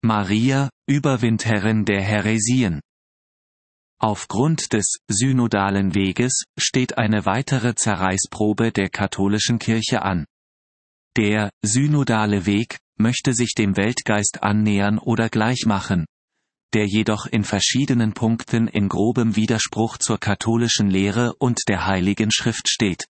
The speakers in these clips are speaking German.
Maria, Überwinterin der Häresien. Aufgrund des synodalen Weges steht eine weitere Zerreißprobe der katholischen Kirche an. Der synodale Weg möchte sich dem Weltgeist annähern oder gleichmachen, der jedoch in verschiedenen Punkten in grobem Widerspruch zur katholischen Lehre und der Heiligen Schrift steht.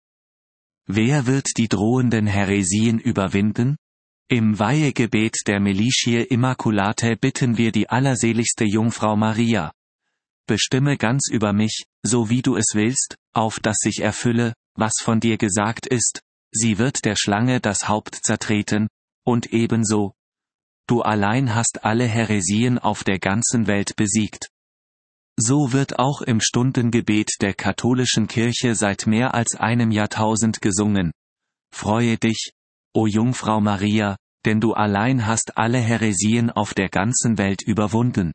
Wer wird die drohenden Häresien überwinden? Im Weihegebet der Milicie Immaculatae bitten wir die allerseligste Jungfrau Maria: Bestimme ganz über mich, so wie du es willst, auf dass sich erfülle, was von dir gesagt ist, sie wird der Schlange das Haupt zertreten, und ebenso: Du allein hast alle Häresien auf der ganzen Welt besiegt. So wird auch im Stundengebet der katholischen Kirche seit mehr als einem Jahrtausend gesungen: Freue dich, o Jungfrau Maria, denn du allein hast alle Häresien auf der ganzen Welt überwunden.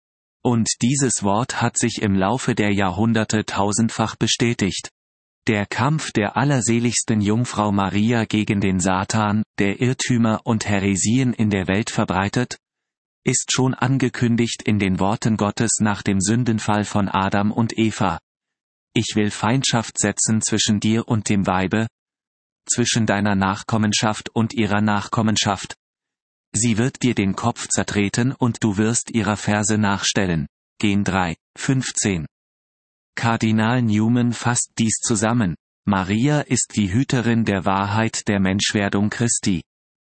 Und dieses Wort hat sich im Laufe der Jahrhunderte tausendfach bestätigt. Der Kampf der allerseligsten Jungfrau Maria gegen den Satan, der Irrtümer und Häresien in der Welt verbreitet, ist schon angekündigt in den Worten Gottes nach dem Sündenfall von Adam und Eva: Ich will Feindschaft setzen zwischen dir und dem Weibe, zwischen deiner Nachkommenschaft und ihrer Nachkommenschaft. Sie wird dir den Kopf zertreten und du wirst ihrer Ferse nachstellen. Gen 3,15. Kardinal Newman fasst dies zusammen: Maria ist die Hüterin der Wahrheit der Menschwerdung Christi.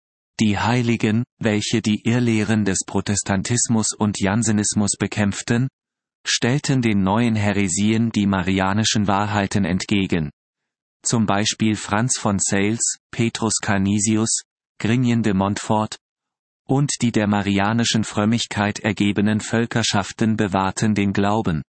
Die Heiligen, welche die Irrlehren des Protestantismus und Jansenismus bekämpften, stellten den neuen Häresien die marianischen Wahrheiten entgegen. Zum Beispiel Franz von Sales, Petrus Canisius, Grignion de Montfort, und die der marianischen Frömmigkeit ergebenen Völkerschaften bewahrten den Glauben.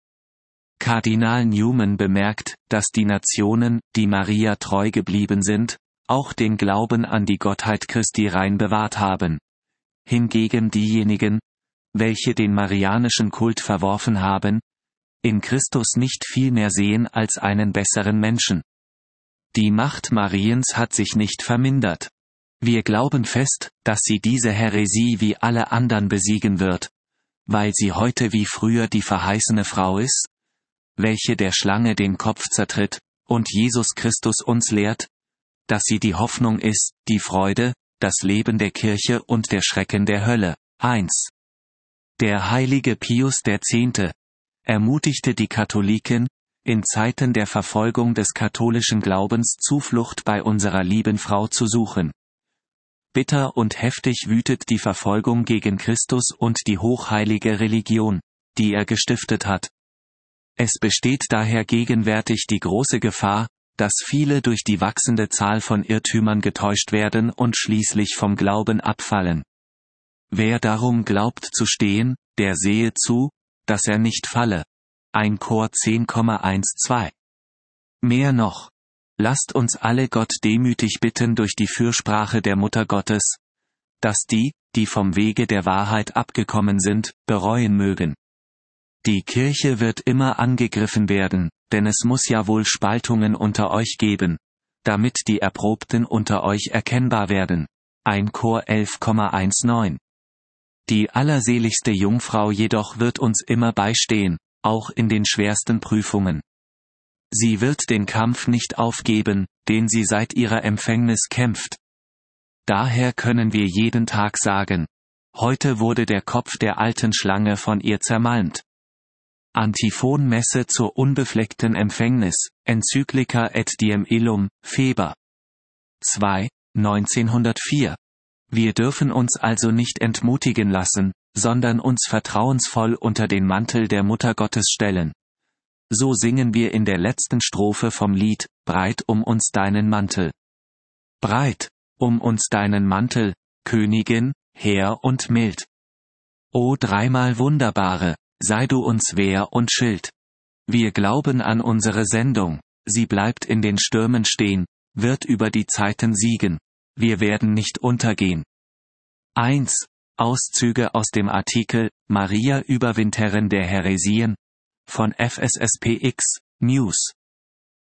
Kardinal Newman bemerkt, dass die Nationen, die Maria treu geblieben sind, auch den Glauben an die Gottheit Christi rein bewahrt haben. Hingegen diejenigen, welche den marianischen Kult verworfen haben, in Christus nicht viel mehr sehen als einen besseren Menschen. Die Macht Mariens hat sich nicht vermindert. Wir glauben fest, dass sie diese Häresie wie alle anderen besiegen wird, weil sie heute wie früher die verheißene Frau ist, welche der Schlange den Kopf zertritt, und Jesus Christus uns lehrt, dass sie die Hoffnung ist, die Freude, das Leben der Kirche und der Schrecken der Hölle. 1. Der heilige Pius X. ermutigte die Katholiken, in Zeiten der Verfolgung des katholischen Glaubens Zuflucht bei unserer lieben Frau zu suchen. Bitter und heftig wütet die Verfolgung gegen Christus und die hochheilige Religion, die er gestiftet hat. Es besteht daher gegenwärtig die große Gefahr, dass viele durch die wachsende Zahl von Irrtümern getäuscht werden und schließlich vom Glauben abfallen. Wer darum glaubt zu stehen, der sehe zu, dass er nicht falle. 1 Chor 10,12. Mehr noch: Lasst uns alle Gott demütig bitten durch die Fürsprache der Mutter Gottes, dass die, die vom Wege der Wahrheit abgekommen sind, bereuen mögen. Die Kirche wird immer angegriffen werden, denn es muss ja wohl Spaltungen unter euch geben, damit die Erprobten unter euch erkennbar werden. 1 Chor 11,19. Die allerseligste Jungfrau jedoch wird uns immer beistehen, auch in den schwersten Prüfungen. Sie wird den Kampf nicht aufgeben, den sie seit ihrer Empfängnis kämpft. Daher können wir jeden Tag sagen: Heute wurde der Kopf der alten Schlange von ihr zermalmt. Antiphonmesse zur unbefleckten Empfängnis, Enzyklika et diem illum, Feber. 2, 1904. Wir dürfen uns also nicht entmutigen lassen, sondern uns vertrauensvoll unter den Mantel der Mutter Gottes stellen. So singen wir in der letzten Strophe vom Lied: Breit um uns deinen Mantel. Breit um uns deinen Mantel, Königin, hehr und mild. O dreimal Wunderbare, sei du uns Wehr und Schild. Wir glauben an unsere Sendung, sie bleibt in den Stürmen stehen, wird über die Zeiten siegen. Wir werden nicht untergehen. 1. Auszüge aus dem Artikel Maria Überwinterin der Häresien von FSSPX News.